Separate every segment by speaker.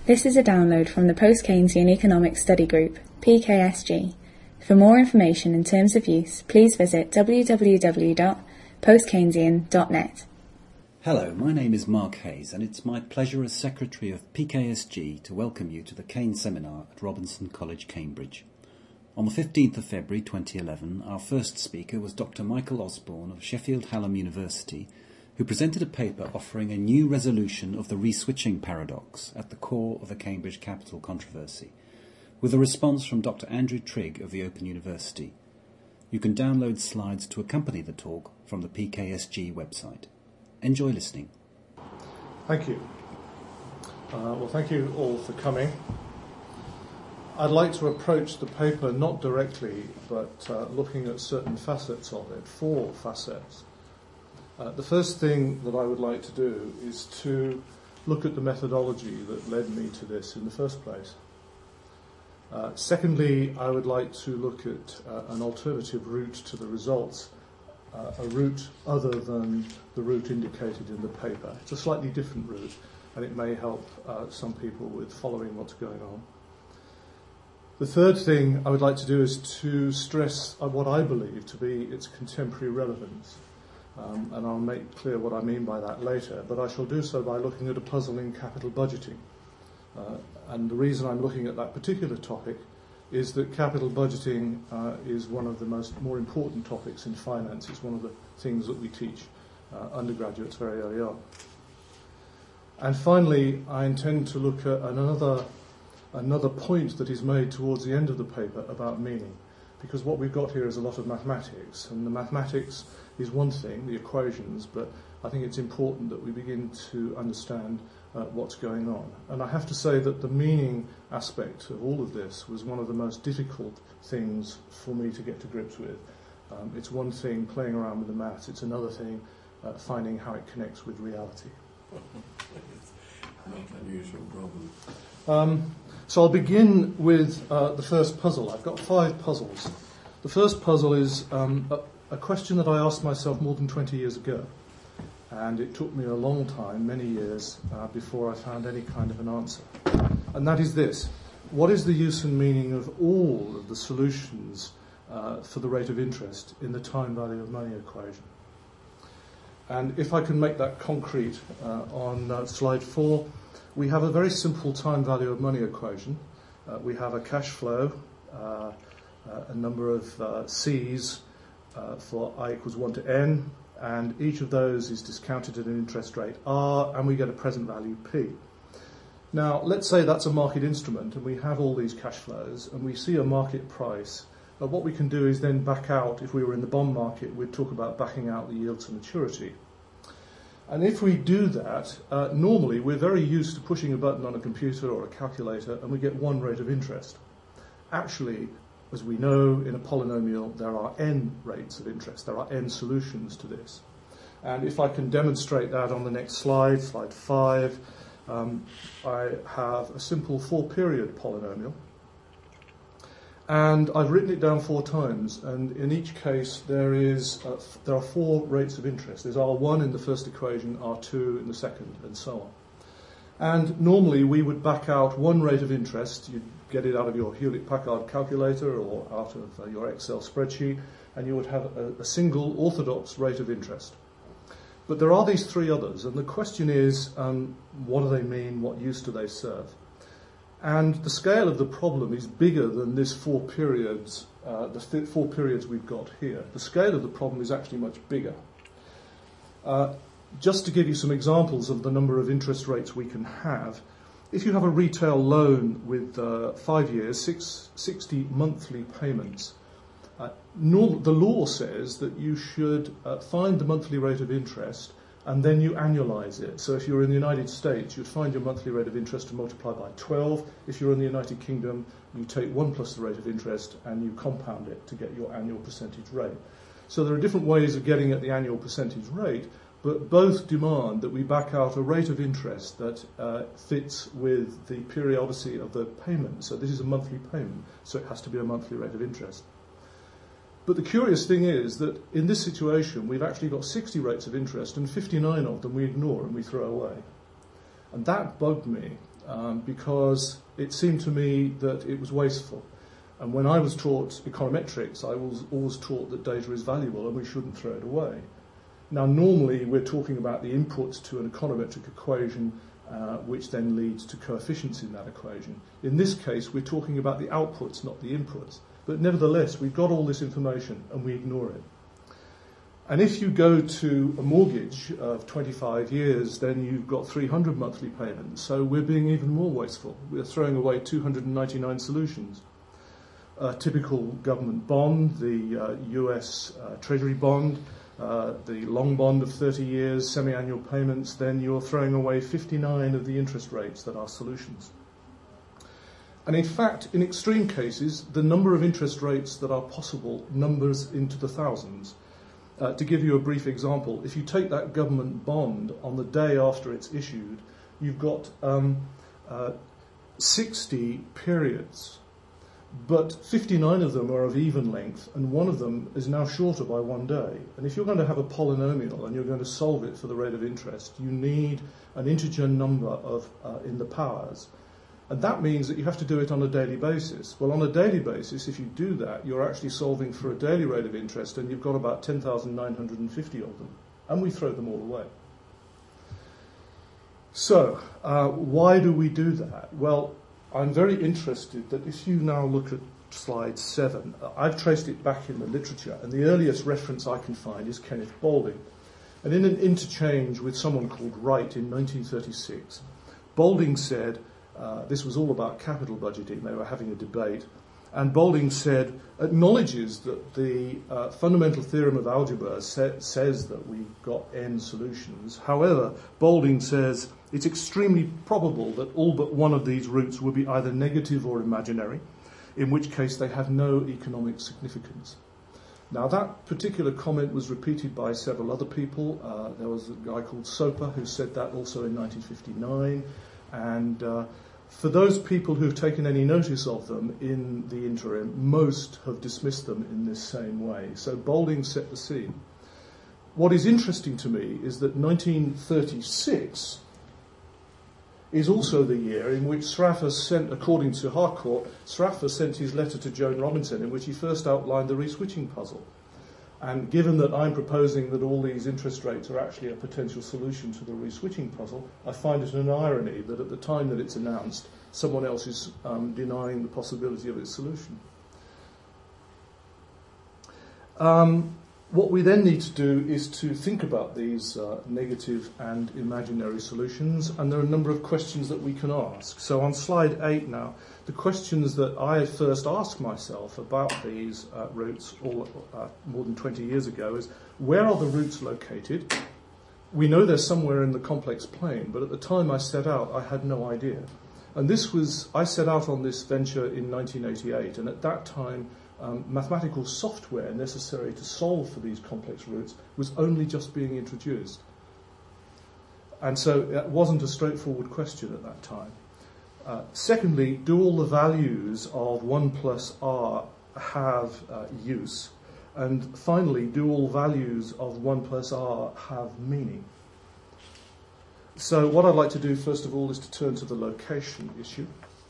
Speaker 1: This is a download from the Post-Keynesian Economics Study Group, PKSG. For more information and terms of use, please visit www.postkeynesian.net.
Speaker 2: Hello, my name is Mark Hayes, and it's my pleasure as Secretary of PKSG to welcome you to the Keynes Seminar at Robinson College, Cambridge. On the 15th of February 2011, our first speaker was Dr. Michael Osborne of Sheffield Hallam University, who presented a paper offering a new resolution of the re-switching paradox at the core of the Cambridge Capital controversy, with a response from Dr. Andrew Trigg of the Open University. You can download slides to accompany the talk from the PKSG website. Enjoy listening.
Speaker 3: Thank you. Well, thank you all for coming. I'd like to approach the paper not directly, but looking at certain facets of it, 4 facets. The first thing that I would like to do is to look at the methodology that led me to this in the first place. Secondly, I would like to look at an alternative route to the results, a route other than the route indicated in the paper. It's a slightly different route, and it may help some people with following what's going on. The third thing I would like to do is to stress what I believe to be its contemporary relevance. And I'll make clear what I mean by that later, but I shall do so by looking at a puzzle in capital budgeting. And the reason I'm looking at that particular topic is that capital budgeting is one of the more important topics in finance. It's one of the things that we teach undergraduates very early on. And finally, I intend to look at another point that is made towards the end of the paper about meaning, because what we've got here is a lot of mathematics, and the mathematics is one thing, the equations, but I think it's important that we begin to understand what's going on. And I have to say that the meaning aspect of all of this was one of the most difficult things for me to get to grips with. It's one thing playing around with the maths, it's another thing finding how it connects with reality.
Speaker 4: Not unusual problem.
Speaker 3: So I'll begin with the first puzzle. I've got 5 puzzles. The first puzzle is a question that I asked myself more than 20 years ago, and it took me a long time, many years, before I found any kind of an answer. And that is this: what is the use and meaning of all of the solutions for the rate of interest in the time value of money equation? And if I can make that concrete on slide 4, we have a very simple time value of money equation. We have a cash flow, a number of C's for I equals 1 to n, and each of those is discounted at an interest rate R, and we get a present value P. Now, let's say that's a market instrument, and we have all these cash flows, and we see a market price. What we can do is then back out, if we were in the bond market, we'd talk about backing out the yield to maturity. And if we do that, normally we're very used to pushing a button on a computer or a calculator and we get one rate of interest. Actually, as we know, in a polynomial there are n rates of interest. There are n solutions to this. And if I can demonstrate that on the next slide, slide 5, I have a simple 4-period polynomial. And I've written it down 4 times, and in each case there are 4 rates of interest. There's R1 in the first equation, R2 in the second, and so on. And normally we would back out one rate of interest. You'd get it out of your Hewlett-Packard calculator or out of your Excel spreadsheet, and you would have a single orthodox rate of interest. But there are these 3 others, and the question is, what do they mean? What use do they serve? And the scale of the problem is bigger than this 4 periods, the 4 periods we've got here. The scale of the problem is actually much bigger. Just to give you some examples of the number of interest rates we can have, if you have a retail loan with 5 years, 60 monthly payments, the law says that you should find the monthly rate of interest and then you annualize it. So if you're in the United States, you'd find your monthly rate of interest and multiply by 12. If you're in the United Kingdom, you take 1 plus the rate of interest and you compound it to get your annual percentage rate. So there are different ways of getting at the annual percentage rate, but both demand that we back out a rate of interest that fits with the periodicity of the payment. So this is a monthly payment, so it has to be a monthly rate of interest. But the curious thing is that in this situation, we've actually got 60 rates of interest and 59 of them we ignore and we throw away. And that bugged me. because it seemed to me that it was wasteful. And when I was taught econometrics, I was always taught that data is valuable and we shouldn't throw it away. Now, normally we're talking about the inputs to an econometric equation, which then leads to coefficients in that equation. In this case, we're talking about the outputs, not the inputs. But nevertheless, we've got all this information and we ignore it. And if you go to a mortgage of 25 years, then you've got 300 monthly payments. So we're being even more wasteful. We're throwing away 299 solutions. A typical government bond, the US Treasury bond, the long bond of 30 years, semi-annual payments, then you're throwing away 59 of the interest rates that are solutions. And in fact, in extreme cases, the number of interest rates that are possible numbers into the thousands. To give you a brief example, if you take that government bond on the day after it's issued, you've got 60 periods, but 59 of them are of even length, and one of them is now shorter by 1 day. And if you're going to have a polynomial and you're going to solve it for the rate of interest, you need an integer number of in the powers. And that means that you have to do it on a daily basis. Well, on a daily basis, if you do that, you're actually solving for a daily rate of interest, and you've got about 10,950 of them. And we throw them all away. So, why do we do that? Well, I'm very interested that if you now look at slide 7, I've traced it back in the literature, and the earliest reference I can find is Kenneth Boulding. And in an interchange with someone called Wright in 1936, Boulding said, this was all about capital budgeting, they were having a debate, and Boulding said, acknowledges that the fundamental theorem of algebra says that we've got n solutions. However, Boulding says it's extremely probable that all but one of these roots will be either negative or imaginary, in which case they have no economic significance. Now, that particular comment was repeated by several other people. There was a guy called Soper who said that also in 1959, and for those people who've taken any notice of them in the interim, most have dismissed them in this same way. So Boulding set the scene. What is interesting to me is that 1936 is also the year in which Sraffa sent, according to Harcourt, Sraffa sent his letter to Joan Robinson in which he first outlined the re-switching puzzle. And given that I'm proposing that all these interest rates are actually a potential solution to the re-switching puzzle, I find it an irony that at the time that it's announced, someone else is denying the possibility of its solution. What we then need to do is to think about these negative and imaginary solutions, and there are a number of questions that we can ask. So on slide 8 now, the questions that I first asked myself about these roots more than 20 years ago is, where are the roots located? We know they're somewhere in the complex plane, but at the time I set out, I had no idea. And I set out on this venture in 1988, and at that time, mathematical software necessary to solve for these complex roots was only just being introduced. And so it wasn't a straightforward question at that time. Secondly, do all the values of 1 plus r have use? And finally, do all values of 1 plus r have meaning? So what I'd like to do first of all is to turn to the location issue.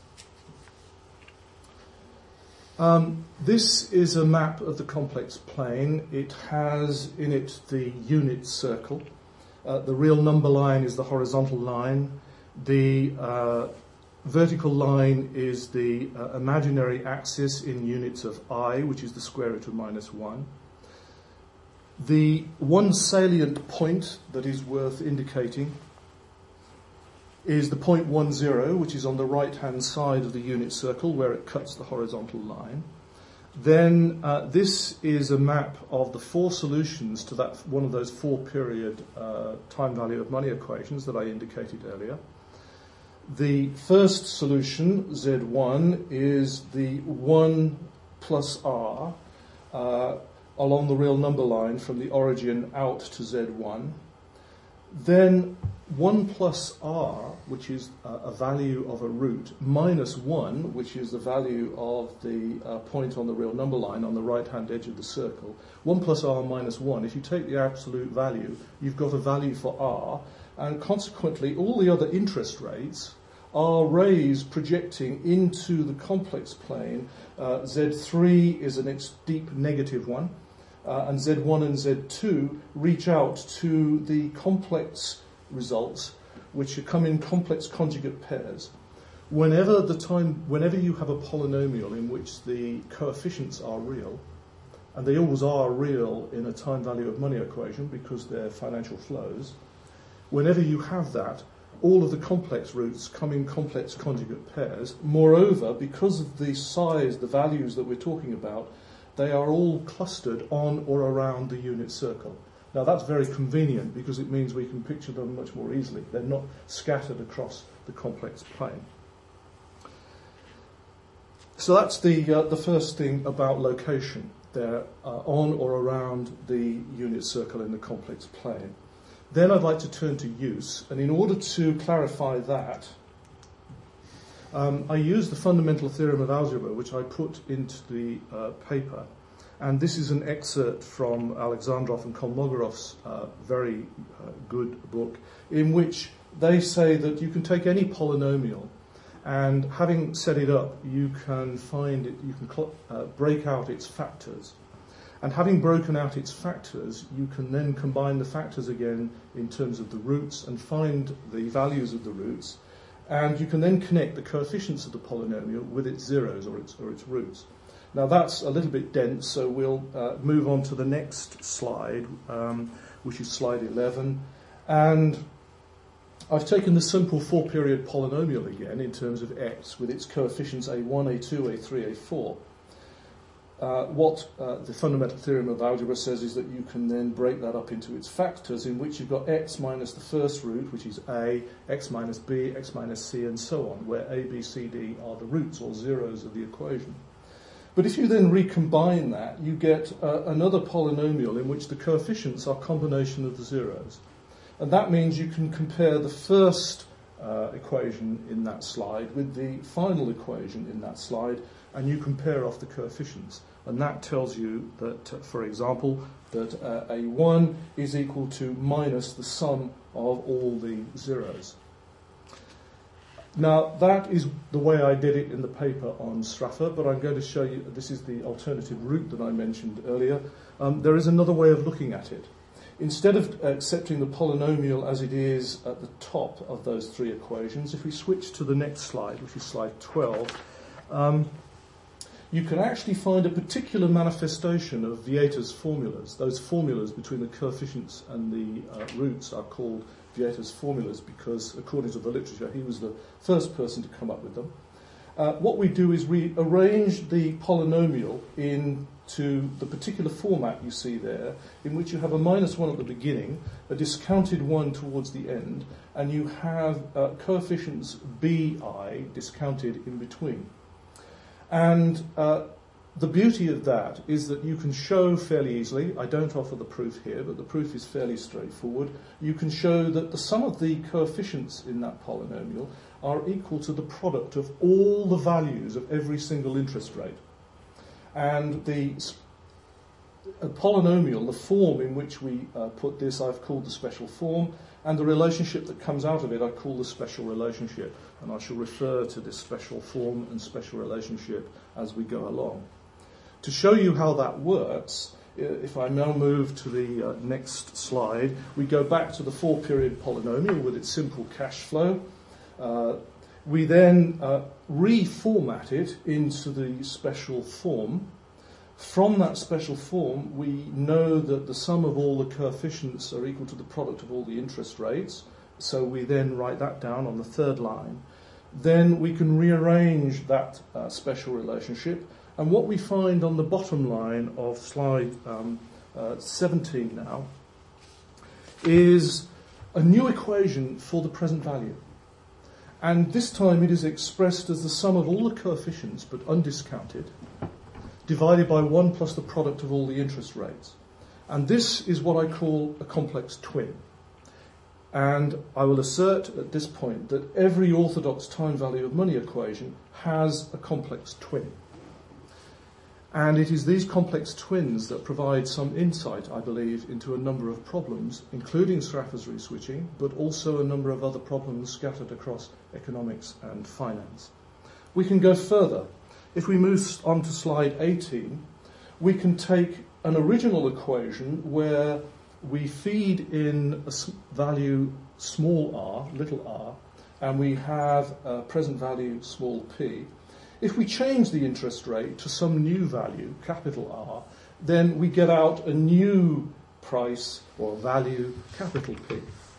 Speaker 3: This is a map of the complex plane. It has in it the unit circle. The real number line is the horizontal line. The vertical line is the imaginary axis in units of I, which is the square root of -1. The one salient point that is worth indicating is the point 10, which is on the right-hand side of the unit circle where it cuts the horizontal line. Then this is a map of the 4 solutions to that one of those 4-period time value of money equations that I indicated earlier. The first solution, Z1, is the 1 plus r along the real number line from the origin out to Z1. Then 1 plus r, which is a value of a root, minus 1, which is the value of the point on the real number line on the right-hand edge of the circle. 1 plus r minus 1, if you take the absolute value, you've got a value for r, and consequently all the other interest rates are rays projecting into the complex plane. Z3 is a deep negative one, and Z1 and Z2 reach out to the complex results, which come in complex conjugate pairs. Whenever you have a polynomial in which the coefficients are real, and they always are real in a time value of money equation because they're financial flows, whenever you have that, all of the complex roots come in complex conjugate pairs. Moreover, because of the size, the values that we're talking about, they are all clustered on or around the unit circle. Now that's very convenient because it means we can picture them much more easily. They're not scattered across the complex plane. So that's the first thing about location. They're on or around the unit circle in the complex plane. Then I'd like to turn to use, and in order to clarify that, I use the fundamental theorem of algebra, which I put into the paper, and this is an excerpt from Alexandrov and Kolmogorov's very good book, in which they say that you can take any polynomial, and having set it up, you can find it, you can break out its factors. And having broken out its factors, you can then combine the factors again in terms of the roots and find the values of the roots. And you can then connect the coefficients of the polynomial with its zeros or its roots. Now that's a little bit dense, so we'll move on to the next slide, which is slide 11. And I've taken the simple four-period polynomial again in terms of x with its coefficients a1, a2, a3, a4. What the fundamental theorem of algebra says is that you can then break that up into its factors, in which you've got x minus the first root, which is a, x minus b, x minus c, and so on, where a, b, c, d are the roots or zeros of the equation. But if you then recombine that, you get another polynomial in which the coefficients are a combination of the zeros. And that means you can compare the first equation in that slide with the final equation in that slide, and you compare off the coefficients. And that tells you that, for example, that a1 is equal to minus the sum of all the zeros. Now, that is the way I did it in the paper on Straffer, but I'm going to show you, this is the alternative route that I mentioned earlier. There is another way of looking at it. Instead of accepting the polynomial as it is at the top of those three equations, if we switch to the next slide, which is slide 12, you can actually find a particular manifestation of Vieta's formulas. Those formulas between the coefficients and the roots are called Vieta's formulas because, according to the literature, he was the first person to come up with them. What we do is we arrange the polynomial into the particular format you see there, in which you have a minus 1 at the beginning, a discounted 1 towards the end, and you have coefficients bi discounted in between. And the beauty of that is that you can show fairly easily, I don't offer the proof here, but the proof is fairly straightforward, you can show that the sum of the coefficients in that polynomial are equal to the product of all the values of every single interest rate. And a polynomial, the form in which we put this, I've called the special form, and the relationship that comes out of it I call the special relationship. And I shall refer to this special form and special relationship as we go along. To show you how that works, if I now move to the next slide, we go back to the four-period polynomial with its simple cash flow. We then reformat it into the special form. From that special form, we know that the sum of all the coefficients are equal to the product of all the interest rates. So we then write that down on the third line. Then we can rearrange that special relationship. And what we find on the bottom line of slide 17 now is a new equation for the present value. And this time it is expressed as the sum of all the coefficients, but undiscounted, divided by 1 plus the product of all the interest rates. And this is what I call a complex twin. And I will assert at this point that every orthodox time value of money equation has a complex twin. And it is these complex twins that provide some insight, I believe, into a number of problems, including Sraffa's reswitching, but also a number of other problems scattered across economics and finance. We can go further. If we move on to slide 18, we can take an original equation where we feed in a value small r, little r, and we have a present value small p. If we change the interest rate to some new value, capital R, then we get out a new price or value, capital P.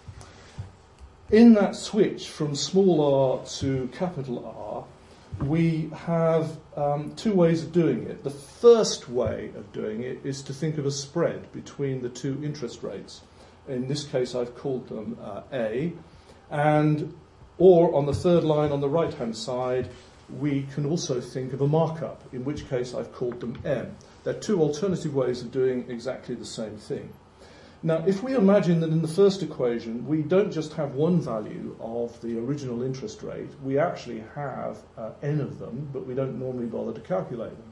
Speaker 3: In that switch from small r to capital R, we have two ways of doing it. The first way of doing it is to think of a spread between the two interest rates. In this case, I've called them A, or on the third line on the right-hand side, we can also think of a markup, in which case I've called them M. They're two alternative ways of doing exactly the same thing. Now, if we imagine that in the first equation we don't just have one value of the original interest rate, we actually have n of them, but we don't normally bother to calculate them.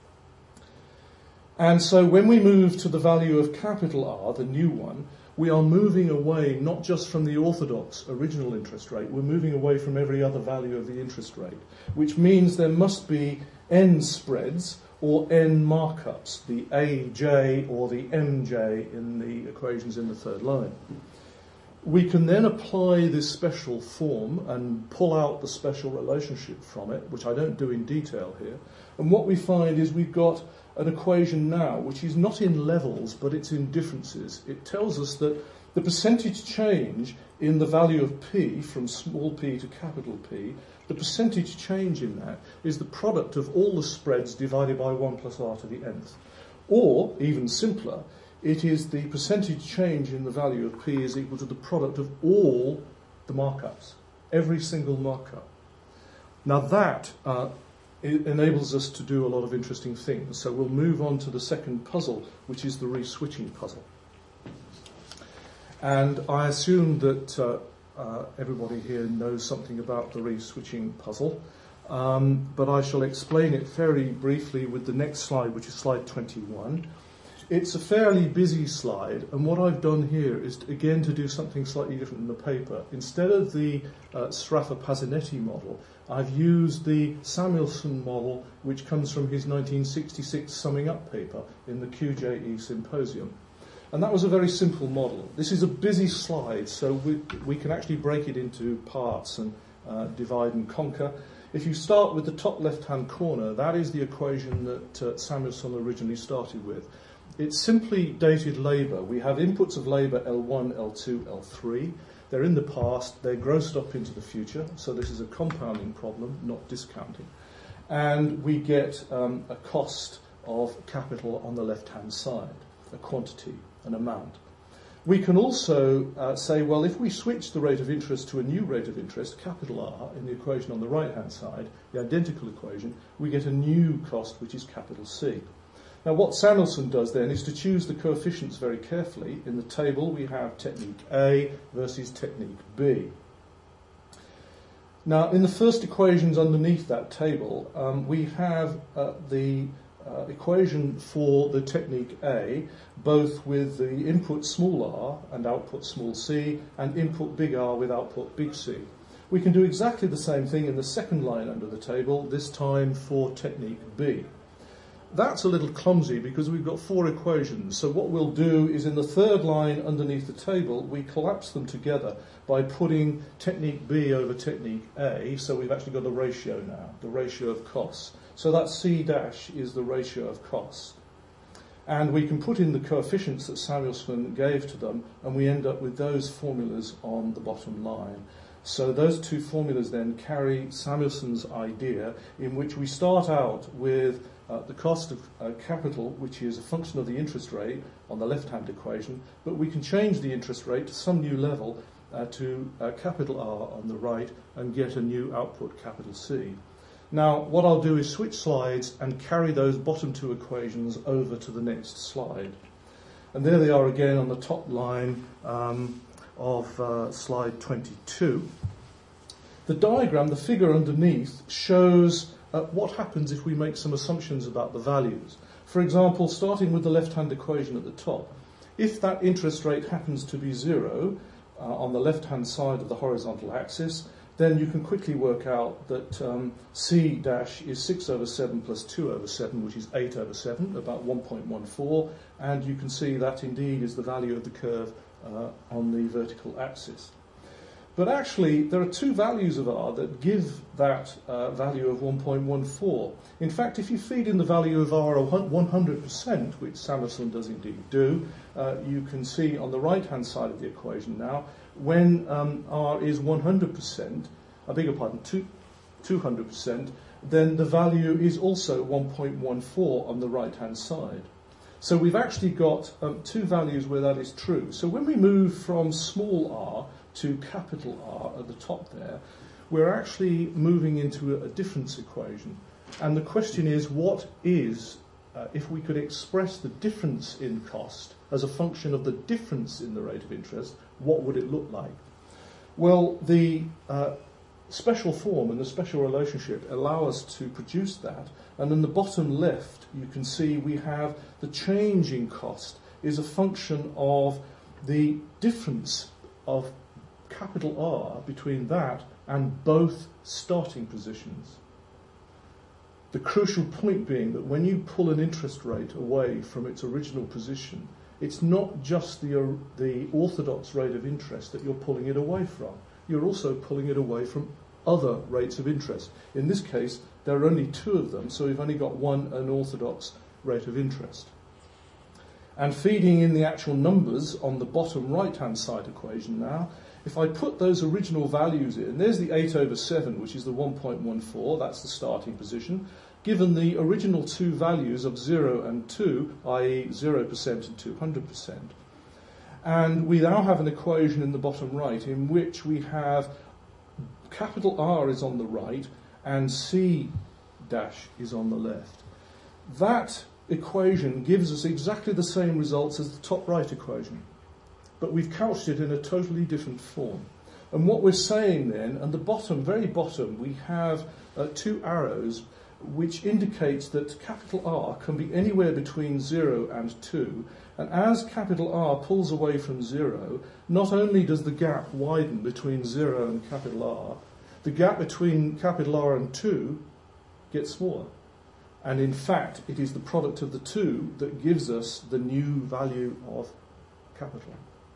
Speaker 3: And so when we move to the value of capital R, the new one, we are moving away not just from the orthodox original interest rate, we're moving away from every other value of the interest rate, which means there must be n spreads or n markups, the AJ or the MJ in the equations in the third line. We can then apply this special form and pull out the special relationship from it, which I don't do in detail here. And what we find is we've got an equation now which is not in levels, but it's in differences. It tells us that the percentage change in the value of P from small p to capital P, the percentage change in that is the product of all the spreads divided by 1 plus r to the nth. Or, even simpler, it is the percentage change in the value of P is equal to the product of all the markups, every single markup. Now that it enables us to do a lot of interesting things. So we'll move on to the second puzzle, which is the re-switching puzzle. And I assume that everybody here knows something about the re-switching puzzle, but I shall explain it very briefly with the next slide, which is slide 21. It's a fairly busy slide, and what I've done here is, again, to do something slightly different in the paper. Instead of the Sraffa-Pasinetti model, I've used the Samuelson model, which comes from his 1966 summing up paper in the QJE Symposium. And that was a very simple model. This is a busy slide, so we can actually break it into parts and divide and conquer. If you start with the top left-hand corner, that is the equation that Samuelson originally started with. It's simply dated labour. We have inputs of labour L1, L2, L3. They're in the past. They're grossed up into the future. So this is a compounding problem, not discounting. And we get a cost of capital on the left-hand side, a quantity, an amount. We can also say, well, if we switch the rate of interest to a new rate of interest, capital R, in the equation on the right-hand side, the identical equation, we get a new cost, which is capital C. Now, what Samuelson does then is to choose the coefficients very carefully. In the table, we have technique A versus technique B. Now, in the first equations underneath that table, we have the equation for the technique A, both with the input small r and output small c, and input big R with output big C. We can do exactly the same thing in the second line under the table, this time for technique B. That's a little clumsy because we've got four equations. So what we'll do is in the third line underneath the table, we collapse them together by putting technique B over technique A. So we've actually got a ratio now, the ratio of costs. So that C dash is the ratio of costs. And we can put in the coefficients that Samuelson gave to them, and we end up with those formulas on the bottom line. So those two formulas then carry Samuelson's idea, in which we start out with the cost of capital, which is a function of the interest rate on the left-hand equation, but we can change the interest rate to some new level to capital R on the right and get a new output, capital C. Now, what I'll do is switch slides and carry those bottom two equations over to the next slide. And there they are again on the top line of slide 22. The diagram, the figure underneath, shows what happens if we make some assumptions about the values. For example, starting with the left-hand equation at the top, if that interest rate happens to be 0 on the left-hand side of the horizontal axis, then you can quickly work out that C dash is 6 over 7 plus 2 over 7, which is 8 over 7, about 1.14, and you can see that indeed is the value of the curve on the vertical axis. But actually, there are two values of R that give that value of 1.14. In fact, if you feed in the value of R of 100%, which Samuelson does indeed do, you can see on the right-hand side of the equation now, when R is 100%, I beg your pardon, 200%, then the value is also 1.14 on the right-hand side. So we've actually got two values where that is true. So when we move from small r to capital R at the top there, we're actually moving into a difference equation. And the question is, what is, if we could express the difference in cost as a function of the difference in the rate of interest, what would it look like? Well, the special form and the special relationship allow us to produce that. And in the bottom left, you can see we have the change in cost is a function of the difference of capital R between that and both starting positions. The crucial point being that when you pull an interest rate away from its original position, it's not just the orthodox rate of interest that you're pulling it away from. You're also pulling it away from other rates of interest. In this case, there are only two of them, so we've only got one unorthodox rate of interest. And feeding in the actual numbers on the bottom right-hand side equation now, if I put those original values in, there's the 8 over 7, which is the 1.14, that's the starting position, given the original two values of 0 and 2, i.e. 0% and 200%. And we now have an equation in the bottom right in which we have capital R is on the right and C dash is on the left. That equation gives us exactly the same results as the top right equation, but we've couched it in a totally different form. And what we're saying then, at the bottom, very bottom, we have two arrows which indicates that capital R can be anywhere between 0 and 2, and as capital R pulls away from 0, not only does the gap widen between 0 and capital R, the gap between capital R and 2 gets smaller. And in fact, it is the product of the two that gives us the new value of capital.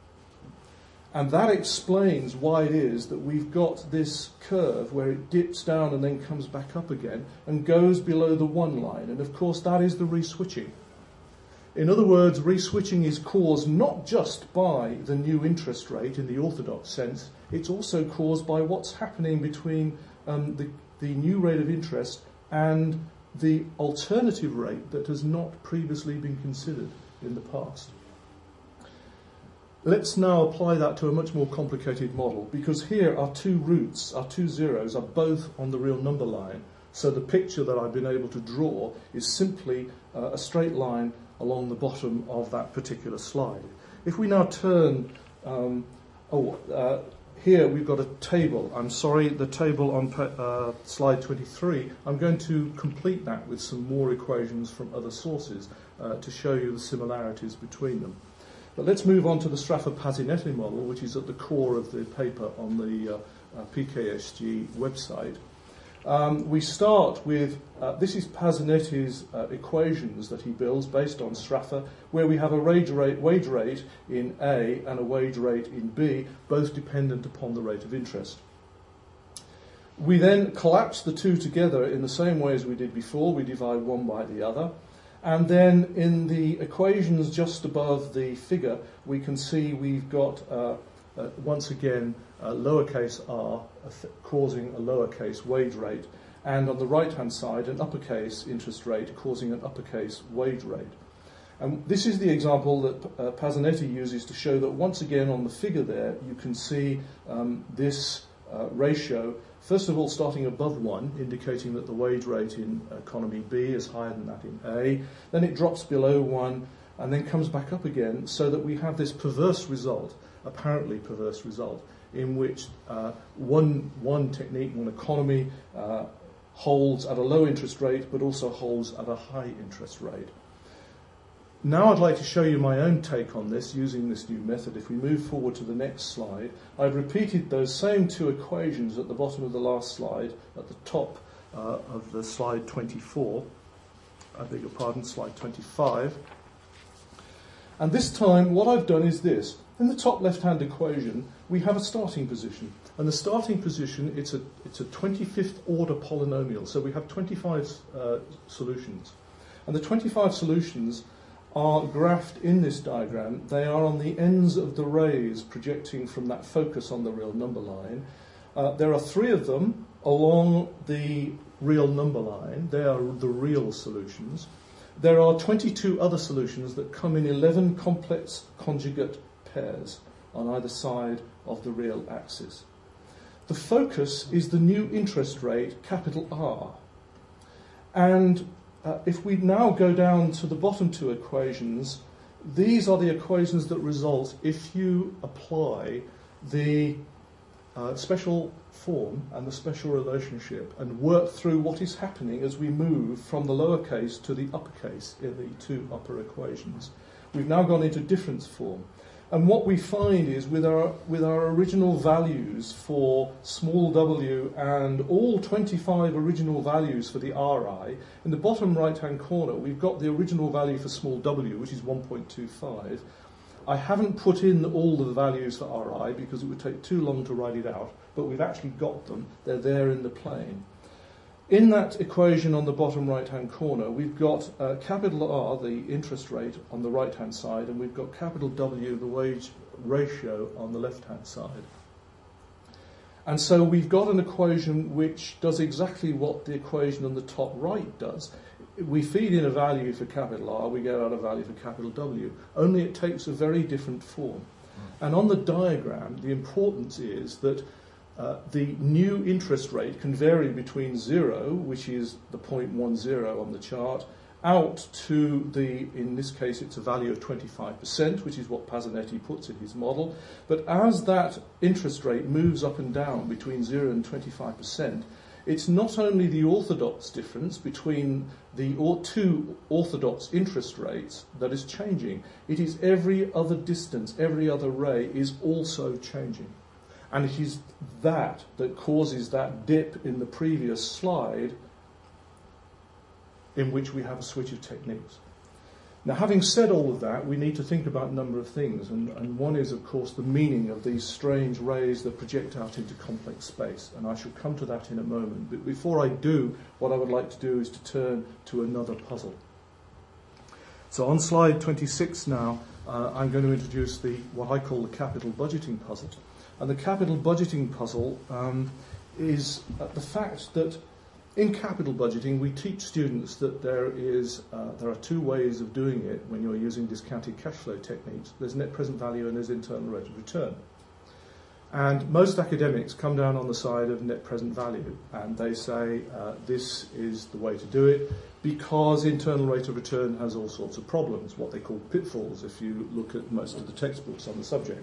Speaker 3: And that explains why it is that we've got this curve where it dips down and then comes back up again and goes below the 1 line. And of course, that is the reswitching. In other words, reswitching is caused not just by the new interest rate in the orthodox sense, it's also caused by what's happening between the new rate of interest and the alternative rate that has not previously been considered in the past. Let's now apply that to a much more complicated model, because here our two roots, our two zeros, are both on the real number line. So the picture that I've been able to draw is simply a straight line along the bottom of that particular slide. If we now turn, here we've got a table. I'm sorry, the table on slide 23. I'm going to complete that with some more equations from other sources to show you the similarities between them. But let's move on to the Straffa-Pasinetti model, which is at the core of the paper on the PKSG website. We start with, this is Pasinetti's equations that he builds based on Straffa, where we have a wage rate in A and a wage rate in B, both dependent upon the rate of interest. We then collapse the two together in the same way as we did before. We divide one by the other. And then in the equations just above the figure, we can see we've got, once again, lowercase r causing a lowercase wage rate, and on the right-hand side, an uppercase interest rate causing an uppercase wage rate. And this is the example that Pasinetti uses to show that once again on the figure there, you can see this ratio, first of all starting above 1, indicating that the wage rate in economy B is higher than that in A. Then it drops below 1 and then comes back up again, so that we have this perverse result, apparently perverse result, in which one technique, one economy, holds at a low interest rate but also holds at a high interest rate. Now I'd like to show you my own take on this using this new method. If we move forward to the next slide, I've repeated those same two equations at the bottom of the last slide, at the top of the slide 24. I beg your pardon, slide 25. And this time what I've done is this. In the top left-hand equation, we have a starting position. And the starting position, it's a 25th order polynomial. So we have 25 solutions. And the 25 solutions are graphed in this diagram. They are on the ends of the rays projecting from that focus on the real number line. There are 3 of them along the real number line. They are the real solutions. There are 22 other solutions that come in 11 complex conjugate pairs on either side of the real axis. The focus is the new interest rate, capital R. And if we now go down to the bottom 2 equations, these are the equations that result if you apply the special form and the special relationship and work through what is happening as we move from the lowercase to the uppercase in the 2 upper equations. We've now gone into difference form. And what we find is with our original values for small w and all 25 original values for the Ri, in the bottom right-hand corner we've got the original value for small w, which is 1.25. I haven't put in all of the values for Ri because it would take too long to write it out, but we've actually got them. They're there in the plane. In that equation on the bottom right-hand corner, we've got capital R, the interest rate, on the right-hand side, and we've got capital W, the wage ratio, on the left-hand side. And so we've got an equation which does exactly what the equation on the top right does. We feed in a value for capital R, we get out a value for capital W, only it takes a very different form. And on the diagram, the importance is that the new interest rate can vary between 0, which is the 0.10 on the chart, out to in this case it's a value of 25%, which is what Pazanetti puts in his model. But as that interest rate moves up and down between 0 and 25%, it's not only the orthodox difference between the 2 orthodox interest rates that is changing, it is every other distance, every other ray is also changing. And it is that causes that dip in the previous slide in which we have a switch of techniques. Now, having said all of that, we need to think about a number of things, and one is, of course, the meaning of these strange rays that project out into complex space, and I shall come to that in a moment. But before I do, what I would like to do is to turn to another puzzle. So on slide 26 now, I'm going to introduce what I call the capital budgeting puzzle. And the capital budgeting puzzle is the fact that in capital budgeting we teach students that there are 2 ways of doing it when you're using discounted cash flow techniques. There's net present value and there's internal rate of return. And most academics come down on the side of net present value, and they say this is the way to do it because internal rate of return has all sorts of problems, what they call pitfalls if you look at most of the textbooks on the subject.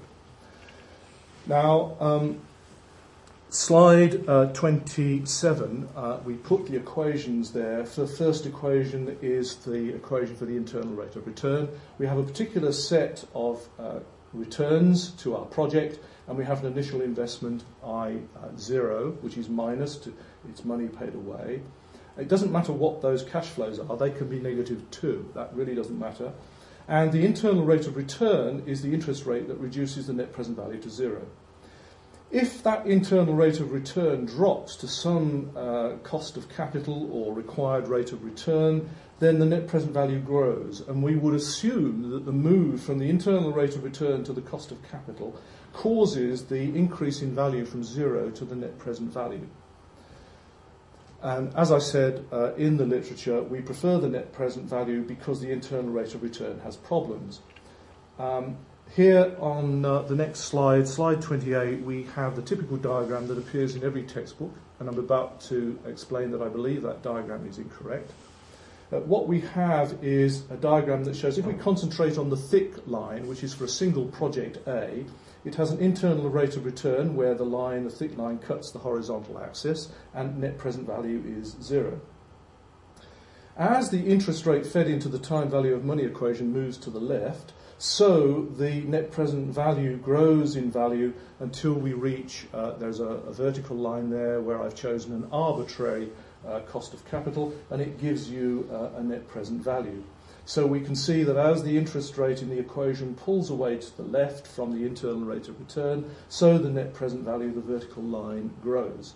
Speaker 3: Now, slide 27, we put the equations there. So the first equation is the equation for the internal rate of return. We have a particular set of returns to our project, and we have an initial investment I0, which is minus, it's money paid away. It doesn't matter what those cash flows are, they can be negative too, that really doesn't matter. And the internal rate of return is the interest rate that reduces the net present value to 0. If that internal rate of return drops to some cost of capital or required rate of return, then the net present value grows. And we would assume that the move from the internal rate of return to the cost of capital causes the increase in value from 0 to the net present value. And as I said, in the literature, we prefer the net present value because the internal rate of return has problems. Here on the next slide, slide 28, we have the typical diagram that appears in every textbook, and I'm about to explain that I believe that diagram is incorrect. What we have is a diagram that shows if we concentrate on the thick line, which is for a single project A, it has an internal rate of return where the thick line cuts the horizontal axis, and net present value is 0. As the interest rate fed into the time value of money equation moves to the left, so the net present value grows in value until we reach, there's a vertical line there where I've chosen an arbitrary cost of capital, and it gives you a net present value. So we can see that as the interest rate in the equation pulls away to the left from the internal rate of return, so the net present value of the vertical line grows.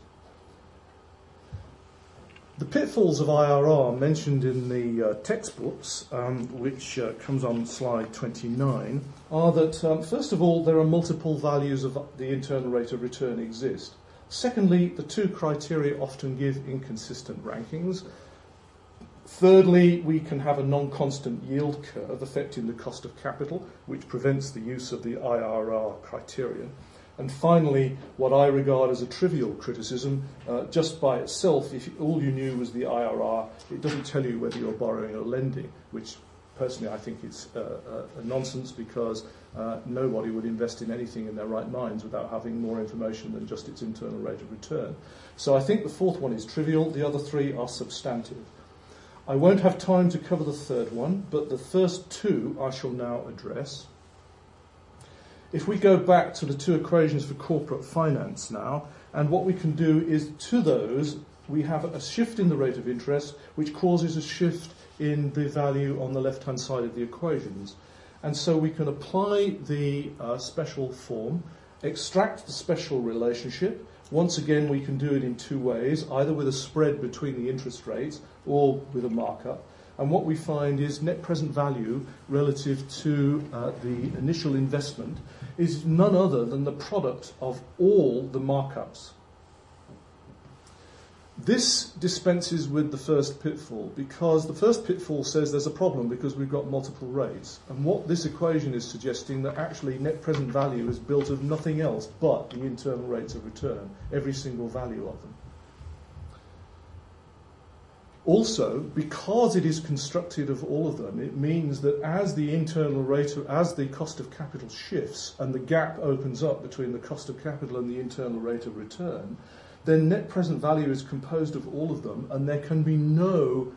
Speaker 3: The pitfalls of IRR mentioned in the textbooks, which comes on slide 29, are that, first of all, there are multiple values of the internal rate of return exist. Secondly, the two criteria often give inconsistent rankings. Thirdly, we can have a non-constant yield curve affecting the cost of capital, which prevents the use of the IRR criteria. And finally, what I regard as a trivial criticism, just by itself, if all you knew was the IRR, it doesn't tell you whether you're borrowing or lending, which personally I think is a nonsense, because nobody would invest in anything in their right minds without having more information than just its internal rate of return. So I think the fourth one is trivial, the other three are substantive. I won't have time to cover the third one, but the first two I shall now address. If we go back to the two equations for corporate finance now, and what we can do is to those, we have a shift in the rate of interest, which causes a shift in the value on the left-hand side of the equations. And so we can apply the special form, extract the special relationship. Once again, we can do it in two ways, either with a spread between the interest rates or with a markup. And what we find is net present value relative to the initial investment is none other than the product of all the markups. This dispenses with the first pitfall, because the first pitfall says there's a problem because we've got multiple rates. And what this equation is suggesting that actually net present value is built of nothing else but the internal rates of return, every single value of them. Also, because it is constructed of all of them, it means that as the as the cost of capital shifts and the gap opens up between the cost of capital and the internal rate of return, then net present value is composed of all of them, and there can be no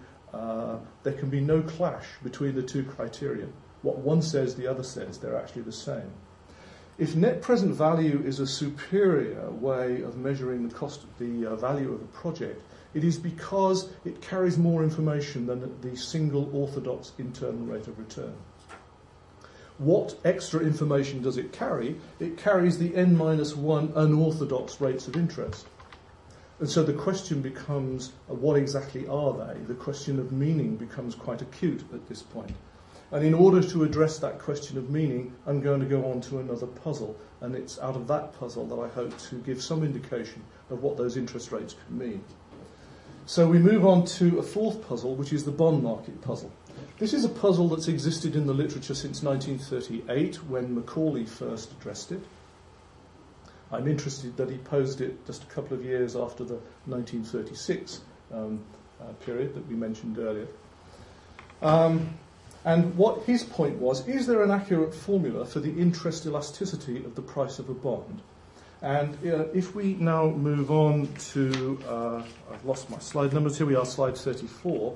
Speaker 3: clash between the two criteria. What one says, the other says. They're actually the same. If net present value is a superior way of measuring the value of a project, it is because it carries more information than the single orthodox internal rate of return. What extra information does it carry? It carries the n-1 unorthodox rates of interest. And so the question becomes, what exactly are they? The question of meaning becomes quite acute at this point. And in order to address that question of meaning, I'm going to go on to another puzzle. And it's out of that puzzle that I hope to give some indication of what those interest rates could mean. So we move on to a fourth puzzle, which is the bond market puzzle. This is a puzzle that's existed in the literature since 1938, when Macaulay first addressed it. I'm interested that he posed it just a couple of years after the 1936 period that we mentioned earlier. And what his point was, is there an accurate formula for the interest elasticity of the price of a bond? And if we now move on to, I've lost my slide numbers, here we are, slide 34.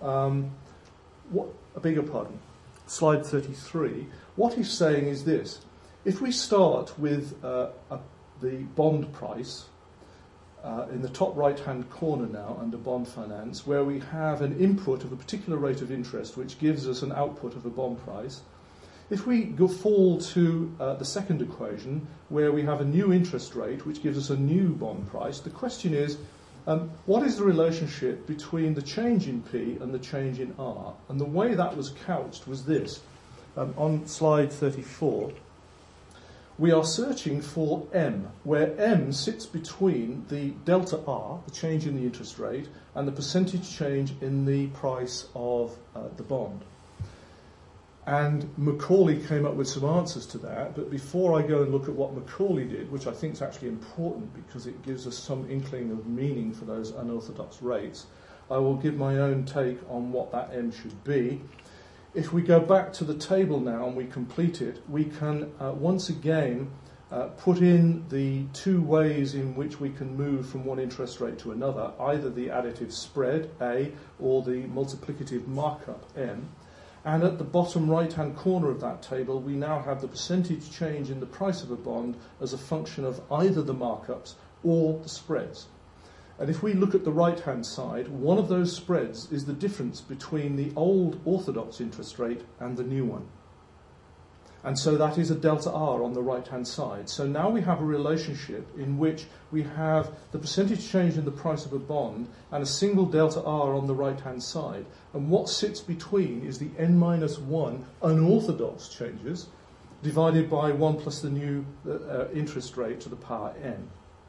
Speaker 3: Slide 33. What he's saying is this: if we start with the bond price in the top right-hand corner now under bond finance, where we have an input of a particular rate of interest which gives us an output of a bond price. If we fall to the second equation, where we have a new interest rate which gives us a new bond price, the question is, what is the relationship between the change in P and the change in R? And the way that was couched was this. On slide 34, we are searching for M, where M sits between the delta R, the change in the interest rate, and the percentage change in the price of the bond. And Macaulay came up with some answers to that, but before I go and look at what Macaulay did, which I think is actually important because it gives us some inkling of meaning for those unorthodox rates, I will give my own take on what that m should be. If we go back to the table now and we complete it, we can once again put in the two ways in which we can move from one interest rate to another, either the additive spread, A, or the multiplicative markup, M. And at the bottom right-hand corner of that table, we now have the percentage change in the price of a bond as a function of either the markups or the spreads. And if we look at the right-hand side, one of those spreads is the difference between the old orthodox interest rate and the new one. And so that is a delta R on the right-hand side. So now we have a relationship in which we have the percentage change in the price of a bond and a single delta R on the right-hand side. And what sits between is the n-1 unorthodox changes divided by 1 plus the new interest rate to the power n.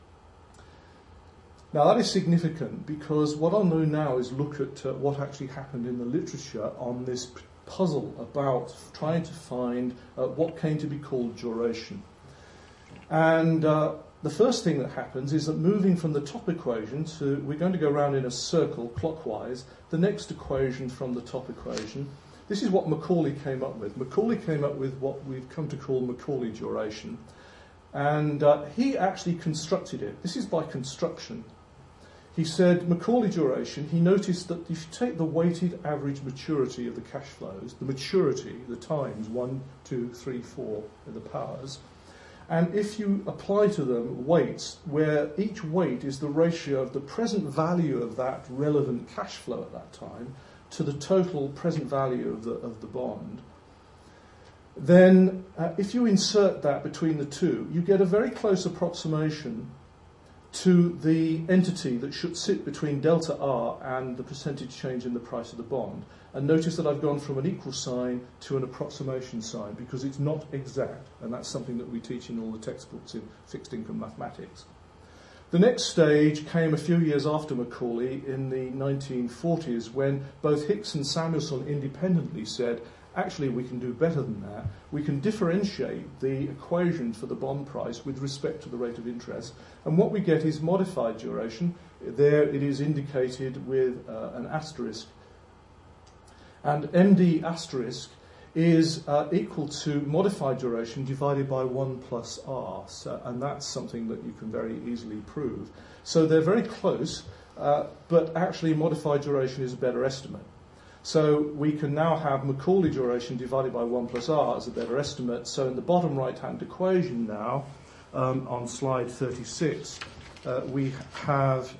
Speaker 3: Now that is significant because what I'll do now is look at what actually happened in the literature on this puzzle about trying to find what came to be called duration. And the first thing that happens is that moving from the top equation to, we're going to go around in a circle clockwise, the next equation from the top equation, this is what Macaulay came up with. Macaulay came up with what we've come to call Macaulay duration. And he actually constructed it. This is by construction. He said Macaulay duration, he noticed that if you take the weighted average maturity of the cash flows, the maturity, the times, 1, 2, 3, 4 in the powers, and if you apply to them weights where each weight is the ratio of the present value of that relevant cash flow at that time to the total present value of the bond, then if you insert that between the two, you get a very close approximation to the entity that should sit between delta R and the percentage change in the price of the bond. And notice that I've gone from an equal sign to an approximation sign because it's not exact, and that's something that we teach in all the textbooks in fixed income mathematics. The next stage came a few years after Macaulay in the 1940s when both Hicks and Samuelson independently said, actually we can do better than that. We can differentiate the equation for the bond price with respect to the rate of interest, and what we get is modified duration. There it is indicated with an asterisk, and MD asterisk is equal to modified duration divided by 1 plus R, and that's something that you can very easily prove. So they're very close, but actually modified duration is a better estimate. So we can now have Macaulay duration divided by 1 plus R as a better estimate. So in the bottom right-hand equation now, on slide 36, we have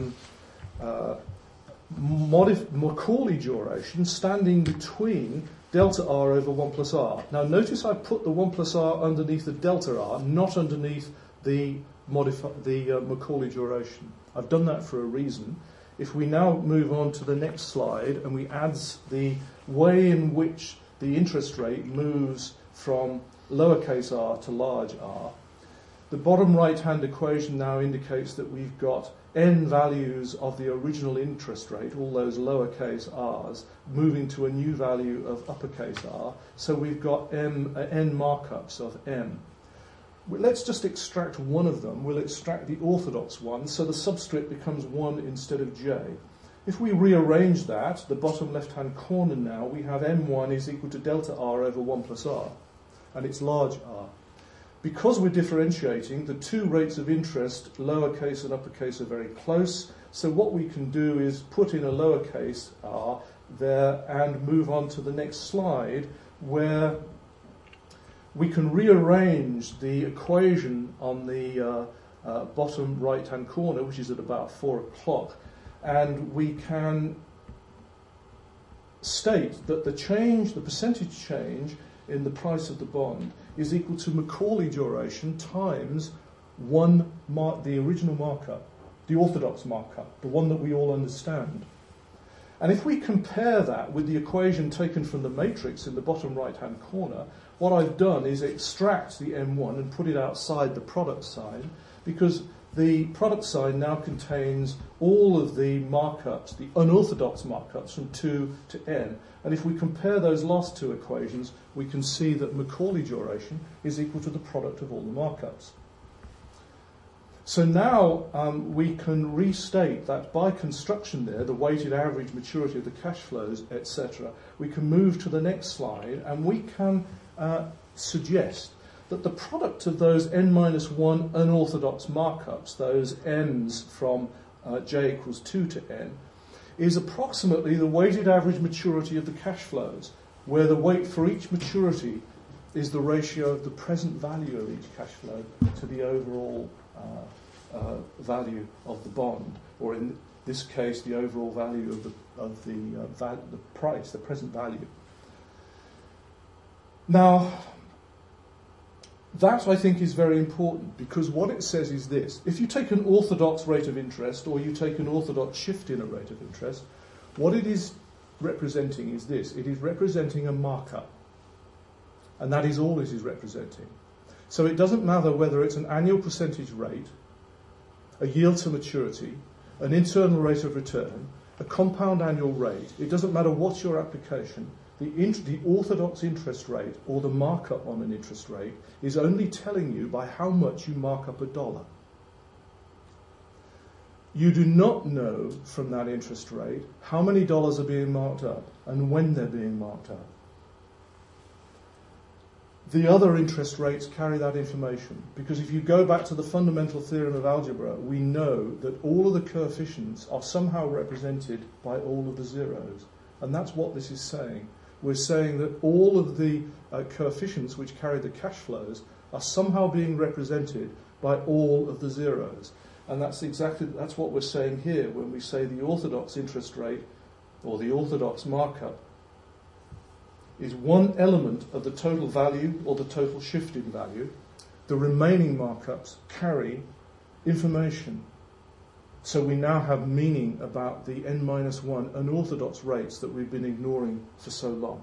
Speaker 3: Macaulay duration standing between delta R over 1 plus R. Now notice I put the 1 plus R underneath the delta R, not underneath the Macaulay duration. I've done that for a reason. If we now move on to the next slide and we add the way in which the interest rate moves from lowercase r to large r, the bottom right-hand equation now indicates that we've got n values of the original interest rate, all those lowercase r's, moving to a new value of uppercase r. So we've got n markups of m. Let's just extract one of them. We'll extract the orthodox one, so the subscript becomes 1 instead of j. If we rearrange that, the bottom left-hand corner now, we have m1 is equal to delta r over 1 plus r, and it's large r. Because we're differentiating, the two rates of interest, lowercase and uppercase, are very close, so what we can do is put in a lowercase r there and move on to the next slide, where we can rearrange the equation on the bottom right-hand corner, which is at about 4 o'clock, and we can state that the change, the percentage change in the price of the bond is equal to Macaulay duration times the original markup, the orthodox markup, the one that we all understand. And if we compare that with the equation taken from the matrix in the bottom right-hand corner, what I've done is extract the M1 and put it outside the product sign, because the product sign now contains all of the markups, the unorthodox markups from 2 to n. And if we compare those last two equations, we can see that Macaulay duration is equal to the product of all the markups. So now we can restate that by construction there, the weighted average maturity of the cash flows, etc., we can move to the next slide and we can suggest that the product of those n-1 unorthodox markups, those n's from j equals 2 to n, is approximately the weighted average maturity of the cash flows, where the weight for each maturity is the ratio of the present value of each cash flow to the overall value of the bond, or in this case, the overall value of the price, the present value. Now, that I think is very important, because what it says is this: if you take an orthodox rate of interest, or you take an orthodox shift in a rate of interest, what it is representing is this: it is representing a markup, and that is all it is representing. So it doesn't matter whether it's an annual percentage rate, a yield to maturity, an internal rate of return, a compound annual rate. It doesn't matter what's your application. The orthodox interest rate, or the markup on an interest rate, is only telling you by how much you mark up a dollar. You do not know from that interest rate how many dollars are being marked up and when they're being marked up. The other interest rates carry that information, because if you go back to the fundamental theorem of algebra, we know that all of the coefficients are somehow represented by all of the zeros. And that's what this is saying. We're saying that all of the coefficients which carry the cash flows are somehow being represented by all of the zeros. And that's what we're saying here when we say the orthodox interest rate, or the orthodox markup, is one element of the total value or the total shift in value. The remaining markups carry information. So we now have meaning about the n-1 unorthodox rates that we've been ignoring for so long.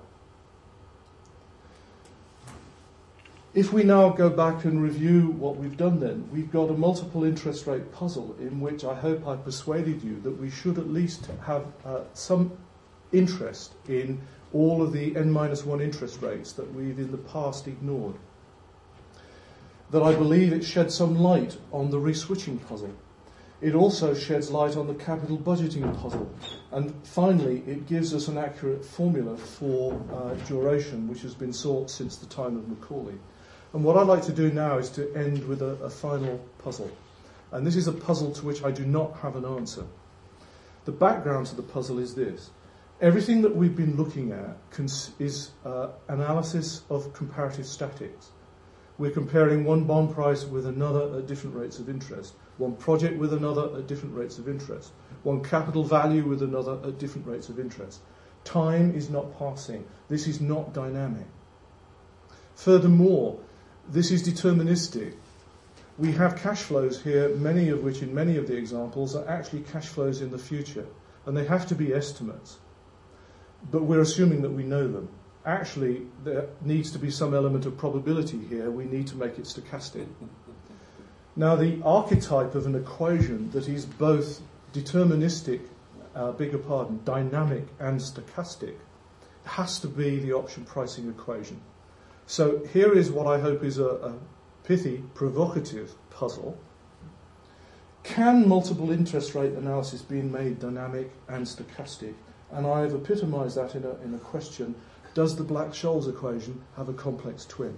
Speaker 3: If we now go back and review what we've done then, we've got a multiple interest rate puzzle in which I hope I persuaded you that we should at least have some interest in all of the n-1 interest rates that we've in the past ignored. That I believe it sheds some light on the reswitching puzzle. It also sheds light on the capital budgeting puzzle. And finally, it gives us an accurate formula for duration, which has been sought since the time of Macaulay. And what I'd like to do now is to end with a final puzzle. And this is a puzzle to which I do not have an answer. The background to the puzzle is this. Everything that we've been looking at is analysis of comparative statics. We're comparing one bond price with another at different rates of interest, one project with another at different rates of interest, one capital value with another at different rates of interest. Time is not passing. This is not dynamic. Furthermore, this is deterministic. We have cash flows here, many of which in many of the examples are actually cash flows in the future, and they have to be estimates. But we're assuming that we know them. Actually, there needs to be some element of probability here. We need to make it stochastic. Now, the archetype of an equation that is both deterministic, dynamic and stochastic, has to be the option pricing equation. So here is what I hope is a pithy, provocative puzzle. Can multiple interest rate analysis be made dynamic and stochastic? And I have epitomised that in a question: does the Black-Scholes equation have a complex twin?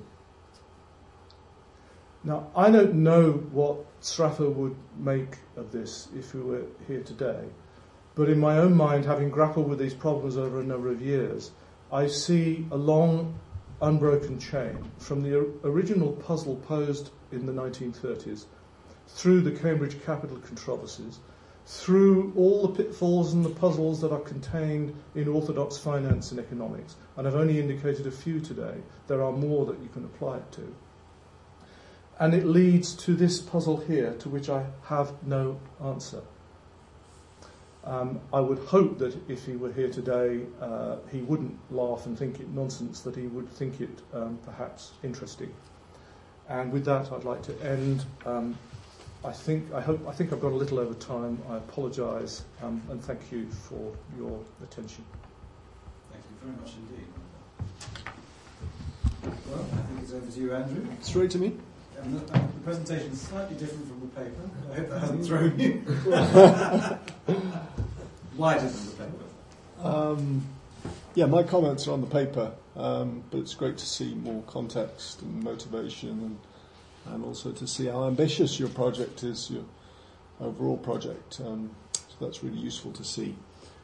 Speaker 3: Now, I don't know what Sraffa would make of this if he were here today, but in my own mind, having grappled with these problems over a number of years, I see a long, unbroken chain from the original puzzle posed in the 1930s, through the Cambridge Capital controversies, through all the pitfalls and the puzzles that are contained in orthodox finance and economics, and I've only indicated a few today. There are more that you can apply it to. And it leads to this puzzle here, to which I have no answer. I would hope that if he were here today, he wouldn't laugh and think it nonsense, that he would think it perhaps interesting. And with that, I'd like to end. I think I've gone a little over time. I apologise, and thank you for your attention.
Speaker 2: Thank you very much indeed. Well, I think it's over to you, Andrew.
Speaker 3: Straight to me.
Speaker 2: And the presentation is slightly different from the paper. I hope that hasn't thrown you. Why doesn't the paper?
Speaker 5: Yeah, my comments are on the paper, but it's great to see more context and motivation, and also to see how ambitious your project is, your overall project. So that's really useful to see.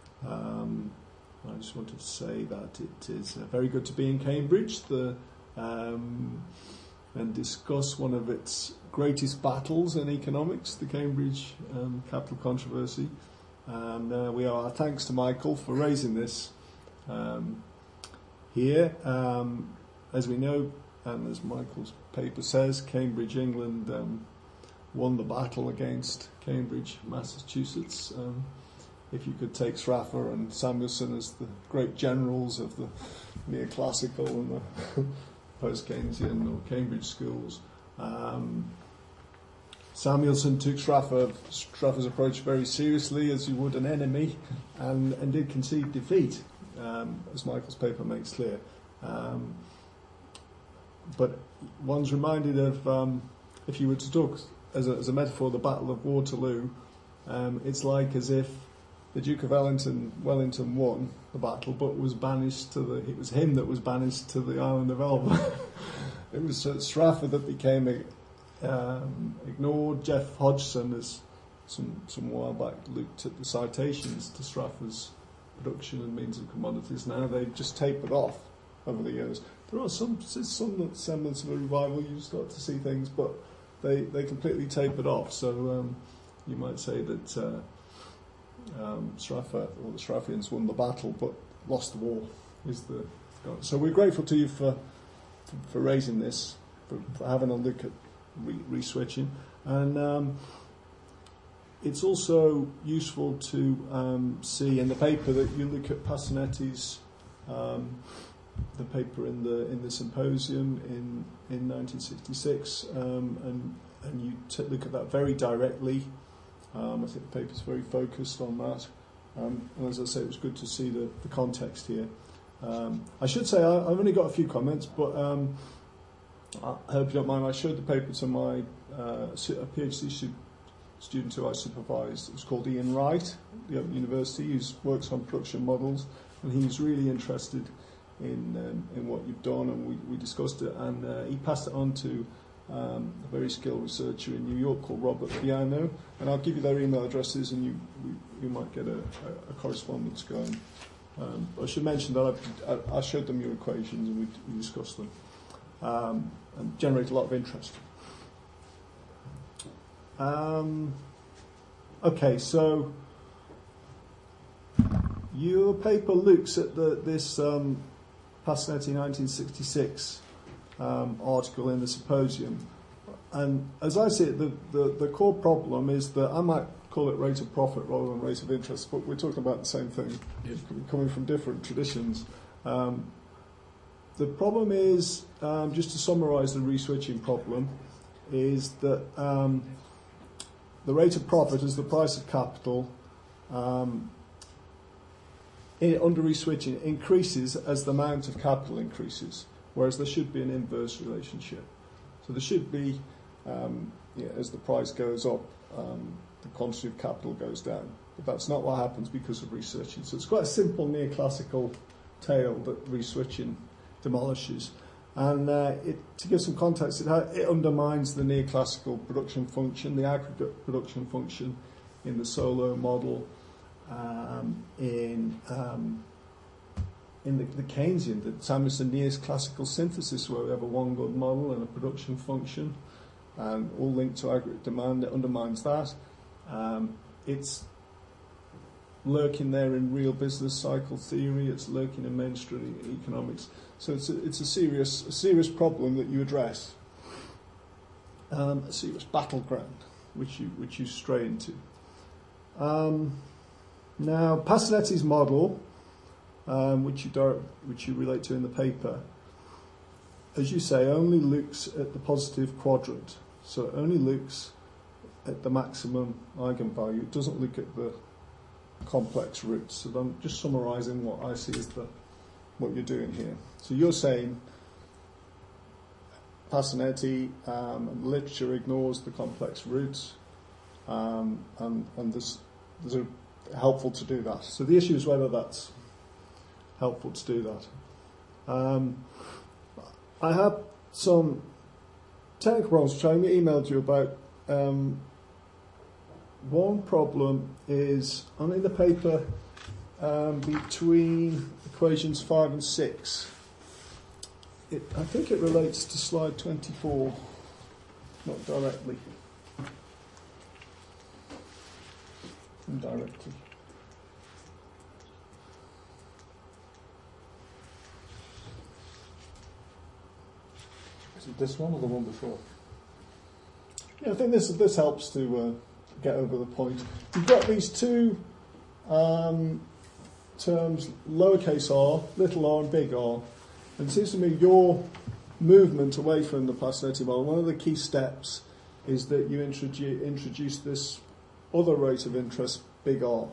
Speaker 5: I just wanted to say that it is very good to be in Cambridge and discuss one of its greatest battles in economics, the Cambridge capital controversy. And we owe our thanks to Michael for raising this here. As we know, and as Michael's paper says, Cambridge, England won the battle against Cambridge, Massachusetts. If you could take Sraffa and Samuelson as the great generals of the neoclassical and the post-Keynesian or Cambridge schools. Samuelson took Sraffa's approach very seriously, as you would an enemy, and did concede defeat, as Michael's paper makes clear. But one's reminded of, if you were to talk as a metaphor, the Battle of Waterloo, it's like as if the Duke of Wellington won the battle, but was banished it was him that was banished to the island of Elba. It was Sraffa that became ignored. Jeff Hodgson has some while back looked at the citations to Sraffa's production and means of commodities. Now they've just tapered off over the years. There are some semblance of a revival. You start to see things, but they completely tapered off. So you might say that Sraffa or the Sraffians won the battle, but lost the war. So we're grateful to you for raising this, for having a look at re-switching, and it's also useful to see in the paper that you look at Passanetti's the paper in the symposium in 1966, and you look at that very directly. I think the paper's very focused on that, and as I say, it was good to see the context here. I should say I've only got a few comments, but I hope you don't mind. I showed the paper to my a PhD student who I supervised. It's called Ian Wright at the Open University. He works on production models, and he's really interested in what you've done, and we discussed it, and he passed it on to a very skilled researcher in New York called Robert Piano, and I'll give you their email addresses, and you might get a correspondence going. I should mention that I showed them your equations, and we discussed them, and generate a lot of interest. Okay, so your paper looks at this Passanetti 1966 article in the symposium, and as I see it, the core problem is that I might call it rate of profit rather than rate of interest, but we're talking about the same thing, coming from different traditions. The problem is, just to summarise the re-switching problem, is that the rate of profit is the price of capital under re-switching increases as the amount of capital increases, whereas there should be an inverse relationship. So there should be, as the price goes up, the quantity of capital goes down. But that's not what happens because of re-switching. So it's quite a simple neoclassical tale that re-switching demolishes. And to give some context, it undermines the neoclassical production function, the aggregate production function in the Solow model, in the Keynesian, the Samuelson neoclassical synthesis, where we have a one-good model and a production function, and all linked to aggregate demand. It undermines that. It's lurking there in real business cycle theory. It's lurking in mainstream economics. So it's a serious problem that you address, a serious battleground which you stray into. Now, Passanetti's model, which you relate to in the paper, as you say, only looks at the positive quadrant. So it only looks at the maximum eigenvalue. It doesn't look at the complex roots. So I'm just summarising what I see as what you're doing here. So you're saying Passanetti and the literature ignores the complex roots, and there's helpful to do that. So the issue is whether that's helpful to do that. I have some technical problems which I emailed you about. One problem is, I'm in the paper between equations 5 and 6. I think it relates to slide 24, not directly. Indirectly.
Speaker 3: Is it this one or the one before?
Speaker 5: Yeah, I think this helps to get over the point. You've got these two terms, lowercase r, little r and big R. And it seems to me your movement away from the Passanetti model, one of the key steps is that you introduce this other rate of interest, big R.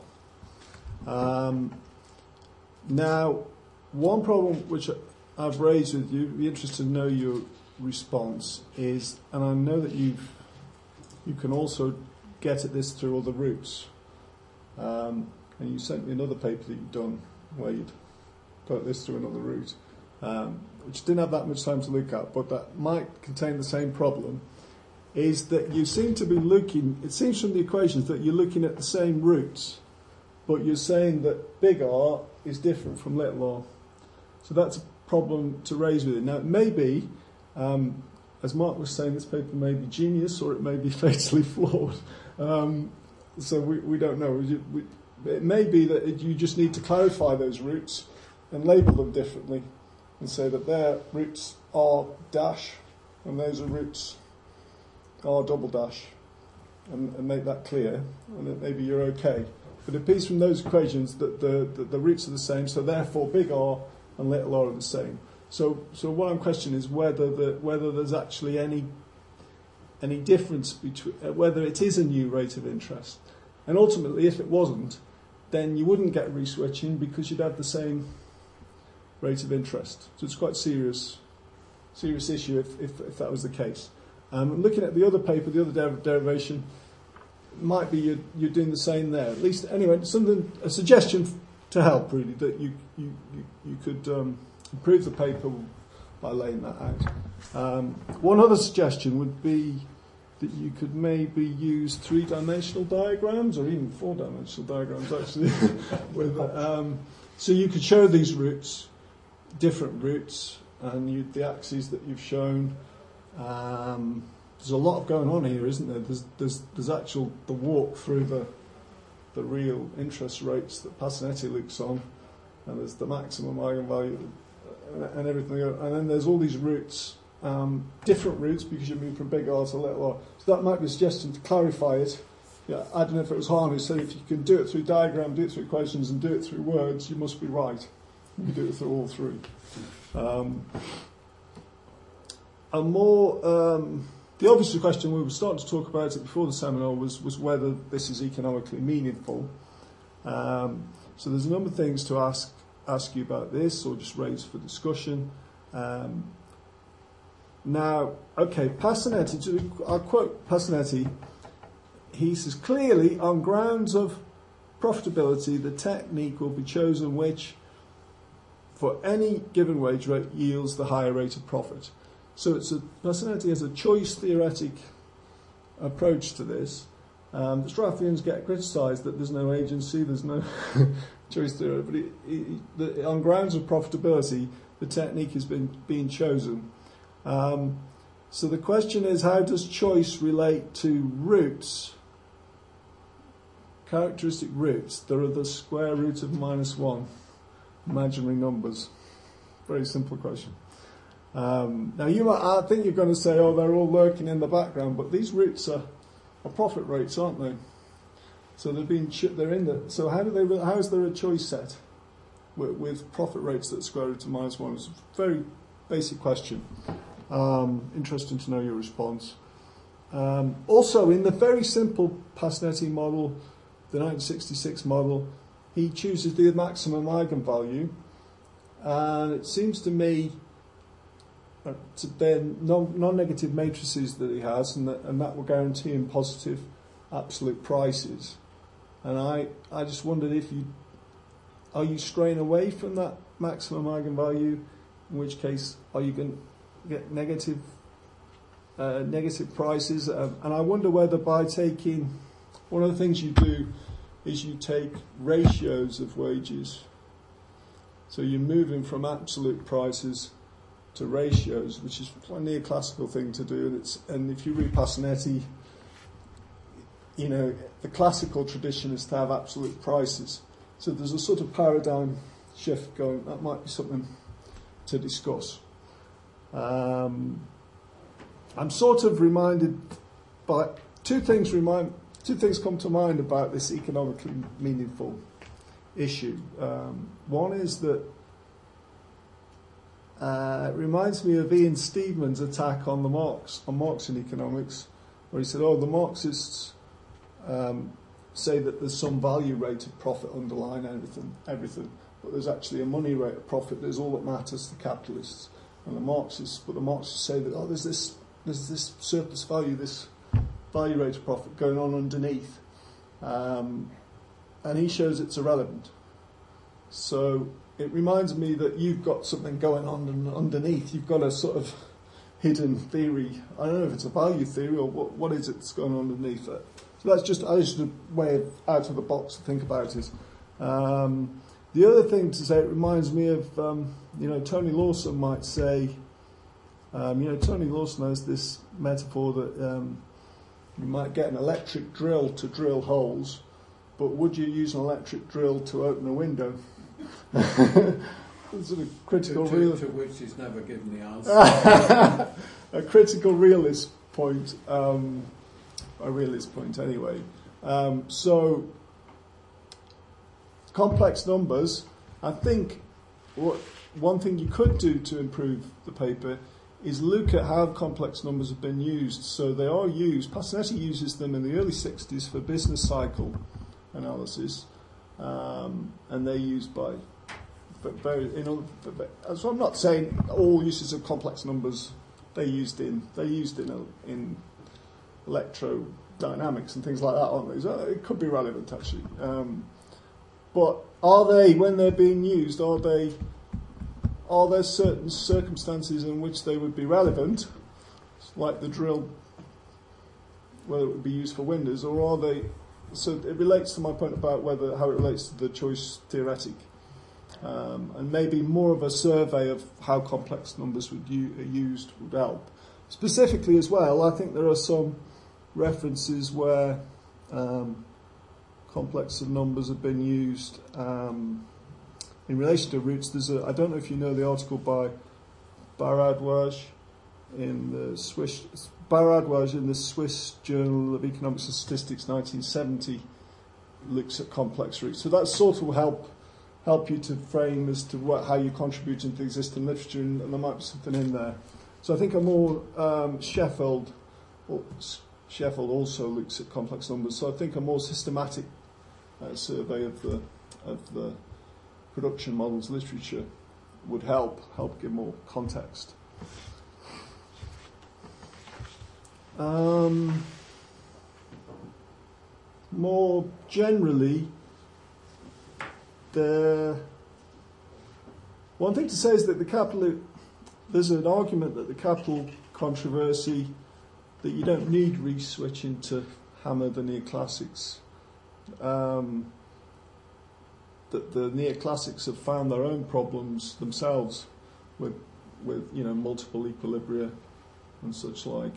Speaker 5: Now, one problem which I've raised with you, be interested to know your response, is, and I know that you can also get at this through other routes. And you sent me another paper that you'd done where you'd got this through another route, which didn't have that much time to look at, but that might contain the same problem, is that you seem to be looking, it seems from the equations that you're looking at the same roots, but you're saying that big R is different from little r. So that's a problem to raise with it. Now, it may be, as Mark was saying, this paper may be genius or it may be fatally flawed. So we don't know. It may be that you just need to clarify those roots and label them differently and say that their roots are dash and those are roots are double dash and make that clear, and that maybe you're okay. But it appears from those equations that the roots are the same, so therefore big R and little r are the same. So what I'm questioning is whether there's actually any difference between whether it is a new rate of interest. And ultimately, if it wasn't, then you wouldn't get reswitching because you'd have the same rate of interest. So it's quite a serious issue if that was the case. Looking at the other paper, the other derivation, might be you're doing the same there. At least, anyway, a suggestion to help, really, that you could improve the paper by laying that out. One other suggestion would be that you could maybe use 3-dimensional diagrams, or even 4-dimensional diagrams, actually. So you could show these routes, different routes, and the axes that you've shown. There's a lot going on here, isn't there? There's the walk through the real interest rates that Passanetti looks on, and there's the maximum eigenvalue and everything, and then there's all these routes, different routes because you move from big R to little r. So that might be a suggestion to clarify it. Yeah, I don't know if it was Harney said if you can do it through diagram, do it through equations, and do it through words, you must be right. You do it through all three. The obvious question, we were starting to talk about it before the seminar, was whether this is economically meaningful. So there's a number of things to ask you about this, or just raise for discussion. Now, okay, Passanetti, I'll quote Passanetti. He says, clearly, on grounds of profitability, the technique will be chosen which, for any given wage rate, yields the higher rate of profit. So Passanetti has a choice theoretic approach to this. The Straffians get criticised that there's no agency, there's no choice theory, but on grounds of profitability, the technique has been being chosen. So the question is, how does choice relate to roots? Characteristic roots. There are the square root of -1, imaginary numbers. Very simple question. Now I think you're going to say, oh, they're all lurking in the background, but these roots are profit rates, aren't they? So they're in there. So how is there a choice set with profit rates that square root of -1? It's a very basic question. Interesting to know your response. Also, in the very simple Passanetti model, the 1966 model, he chooses the maximum eigenvalue, and it seems to me then non-negative matrices that he has, and that will guarantee him positive absolute prices. And I just wondered if are you straying away from that maximum eigenvalue, in which case are you going to get negative prices? And I wonder whether by taking, one of the things you do is you take ratios of wages. So you're moving from absolute prices to ratios, which is a neoclassical thing to do. And if you read Passanetti, the classical tradition is to have absolute prices. So there's a sort of paradigm shift going. That might be something to discuss. I'm sort of reminded by two things come to mind about this economically meaningful issue. One is that it reminds me of Ian Steedman's attack on Marx in economics, where he said, the Marxists say that there's some value rate of profit underlying everything, but there's actually a money rate of profit that is all that matters to capitalists. And the Marxists say that there's this surplus value, this value rate of profit going on underneath, and he shows it's irrelevant. So it reminds me that you've got something going on underneath. You've got a sort of hidden theory. I don't know if it's a value theory or what is it that's going on underneath it. So that's just a way of out of the box to think about it. The other thing to say, it reminds me of, Tony Lawson might say, Tony Lawson has this metaphor that you might get an electric drill to drill holes, but would you use an electric drill to open a window? Sort of critical realist.
Speaker 4: To which he's never given the answer.
Speaker 5: A critical realist point. A realist point, anyway. So, complex numbers. I think one thing you could do to improve the paper is look at how complex numbers have been used. So they are used. Passanetti uses them in the early 60s for business cycle analysis, and they're used by so I'm not saying all uses of complex numbers they're used in electrodynamics and things like that, aren't they? So it could be relevant actually. But are they, when they're being used, are there certain circumstances in which they would be relevant, like the drill, whether it would be used for windows, or are they? So it relates to my point about how it relates to the choice theoretic, and maybe more of a survey of how complex numbers are used would help. Specifically as well, I think there are some references where complex numbers have been used in relation to roots. I don't know if you know the article by Bharadwaj in the Swiss Journal of Economics and Statistics, 1970, looks at complex roots. So that sort of will help you to frame as to how you contribute into existing literature, and there might be something in there. So I think a more Sheffield also looks at complex numbers. So I think a more systematic survey of the production models literature would help give more context. More generally, one thing to say is that there's an argument that the capital controversy, that you don't need re-switching to hammer the neoclassics. That the neoclassics have found their own problems themselves with multiple equilibria and such like.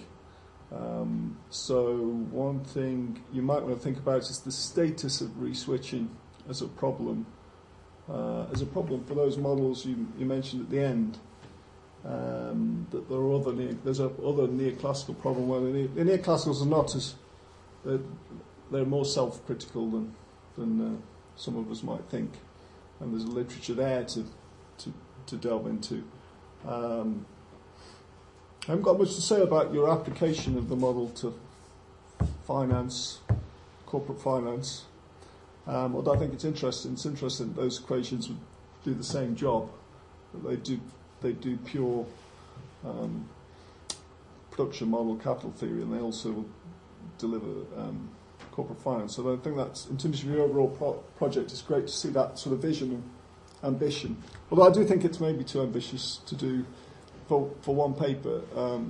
Speaker 5: So one thing you might want to think about is the status of re-switching as a problem for those models you mentioned at the end. That there are there's other neoclassical problem where the neoclassicals are not as they're more self-critical than some of us might think, and there's literature there to delve into. I haven't got much to say about your application of the model to finance, corporate finance. Although I think it's interesting. It's interesting that those equations would do the same job, but they do pure production model, capital theory, and they also deliver corporate finance. So I think that's, in terms of your overall project, it's great to see that sort of vision and ambition. Although I do think it's maybe too ambitious to do for one paper.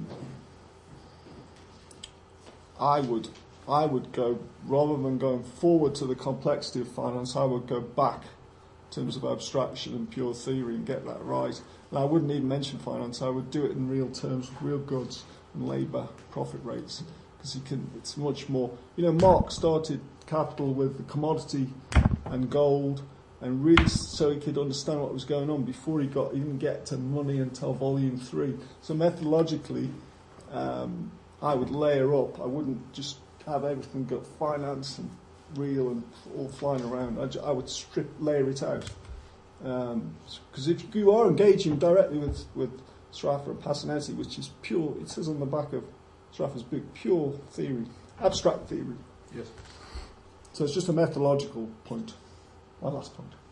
Speaker 5: I would go, rather than going forward to the complexity of finance, I would go back in terms of abstraction and pure theory and get that right. And I wouldn't even mention finance. I would do it in real terms, real goods and labour profit rates, because it's much more. Marx started Capital with the commodity and gold, and really so he could understand what was going on before he even get to money until volume 3. So methodologically, I would layer up. I wouldn't just have everything got finance and real and all flying around. I would layer it out. Because if you are engaging directly with Sraffa and Passanetti, which is pure, it says on the back of Sraffa's book, pure theory, abstract theory.
Speaker 3: Yes.
Speaker 5: So it's just a methodological point. My last point.